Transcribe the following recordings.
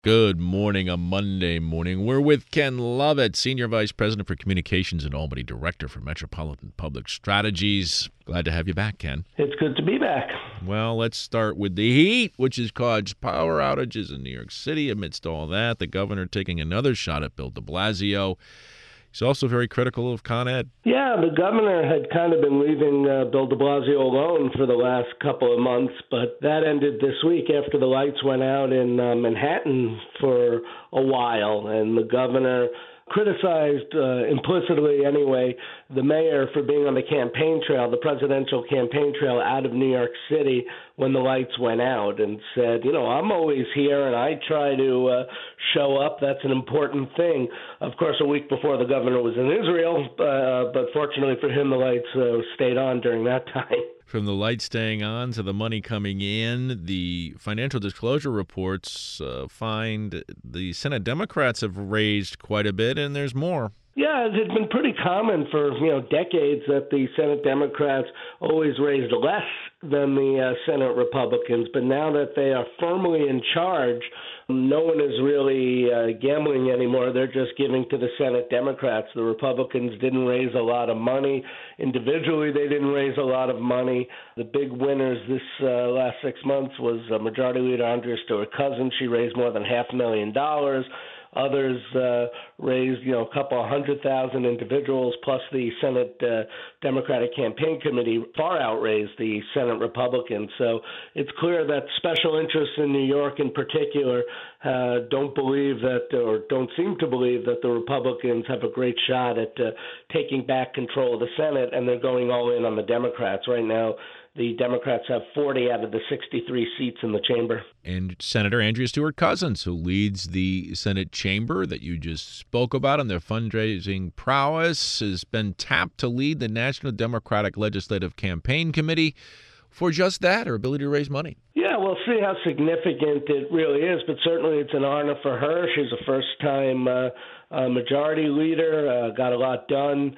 Good morning, a Monday morning. We're with Ken Lovett, Senior Vice President for Communications in Albany, Director for Metropolitan Public Strategies. Glad to have you back, Ken. It's good to be back. Well, let's start with the heat, which has caused power outages in New York City. Amidst all that, the governor taking another shot at Bill de Blasio. He's also very critical of Con Ed. Yeah, the governor had kind of been leaving Bill de Blasio alone for the last couple of months, but that ended this week after the lights went out in Manhattan for a while, and the governor criticized, implicitly anyway, the mayor for being on the campaign trail, the presidential campaign trail out of New York City when the lights went out, and said, I'm always here and I try to show up. That's an important thing. Of course, a week before the governor was in Israel, but fortunately for him, the lights stayed on during that time. From the lights staying on to the money coming in, the financial disclosure reports find the Senate Democrats have raised quite a bit, and there's more. Yeah, it's been pretty common for decades that the Senate Democrats always raised less than the Senate Republicans, but now that they are firmly in charge, no one is really gambling anymore. They're just giving to the Senate Democrats. The Republicans didn't raise a lot of money. Individually, they didn't raise a lot of money. The big winners this last 6 months was Majority Leader Andrea Stewart-Cousins. She raised more than $500,000. Others raised, a couple of 100,000 individuals, plus the Senate Democratic Campaign Committee far outraised the Senate Republicans. So it's clear that special interests in New York in particular don't believe that, or don't seem to believe that the Republicans have a great shot at taking back control of the Senate, and they're going all in on the Democrats. Right now, the Democrats have 40 out of the 63 seats in the chamber. And Senator Andrea Stewart-Cousins, who leads the Senate chamber that you just spoke about, and their fundraising prowess, has been tapped to lead the National Democratic Legislative Campaign Committee for just that, her ability to raise money. Yeah, we'll see how significant it really is, but certainly it's an honor for her. She's a first-time majority leader, got a lot done,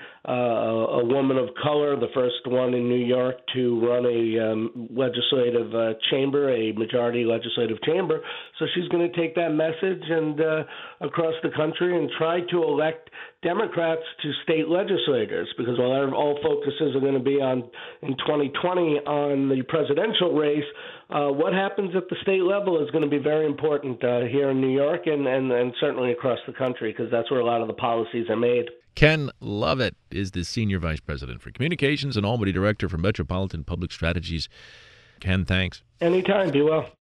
a woman of color, the first one in New York to run a legislative chamber, a majority legislative chamber. So she's going to take that message and across the country and try to elect Democrats to state legislators, because while all focuses are going to be on in 2020 on the presidential race, what happens at the state level is going to be very important here in New York and certainly across the country, because that's where a lot of the policies are made. Ken Lovett is the Senior Vice President for Communications and Albany Director for Metropolitan Public Strategies. Ken, thanks. Anytime. Be well.